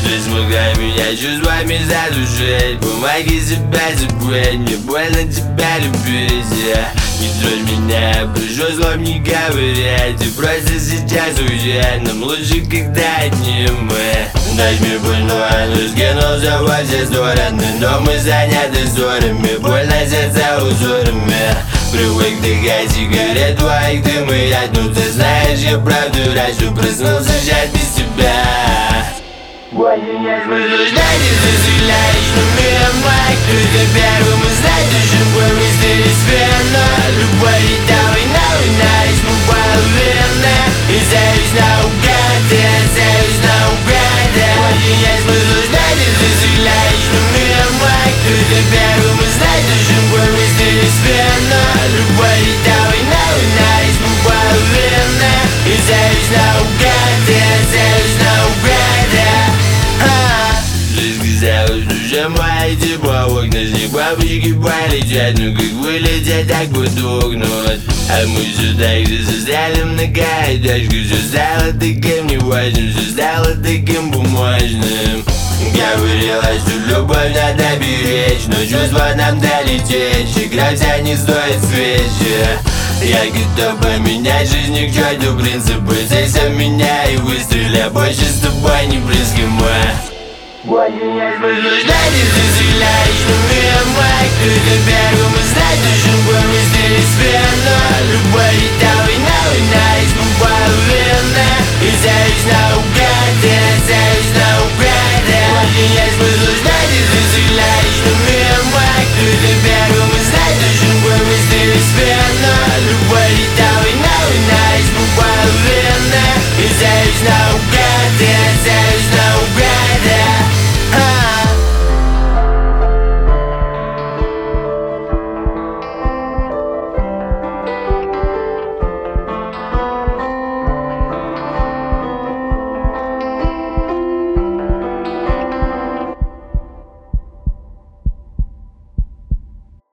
Ты смогла меня чувствами задушить. Помоги себя забыть, мне больно тебя любить. Не трожь меня, прошу слов не говорить. Ты просто сейчас уезжай, нам лучше, когда одним мы. Ночь мне больной, но скинулся во все стороны. Но мы заняты ссорами, больно сердца узорами. Привык дыхать сигарет, твоих дым и я. Ну ты знаешь, я правду раньше проснулся сейчас без тебя. Заслуждайте, заселяешь, но меня мать. Только первым узнать, уже повесили сферно. Любовь и та война, есть мы половины. И союз наугад, союз наугад. Заслуждайте, заселяешь, но меня мать. Только первым узнать, уже повесили сферно. Любовь и та война, есть мы половины. И союз наугад, союз наугад. Душа моя тепла, в окна с них бабочки полетят. Ну как вылетят, так потухнут. А мы все так же застряли в многоэтажку. Все стало таким неважным, все стало таким бумажным. Говорила, что любовь надо беречь, но чувства нам долететь. Игра вся не стоит свечи. Я готов поменять жизнь к черту принципы. Сексом меня и выстрели, больше с тобой не близки мы. Заслуждайте, заселяешь, но меня мать. Только первым узнать, уже повесили сферно. Любовь и та война, есть мы половины. И союз наугад, союз наугад.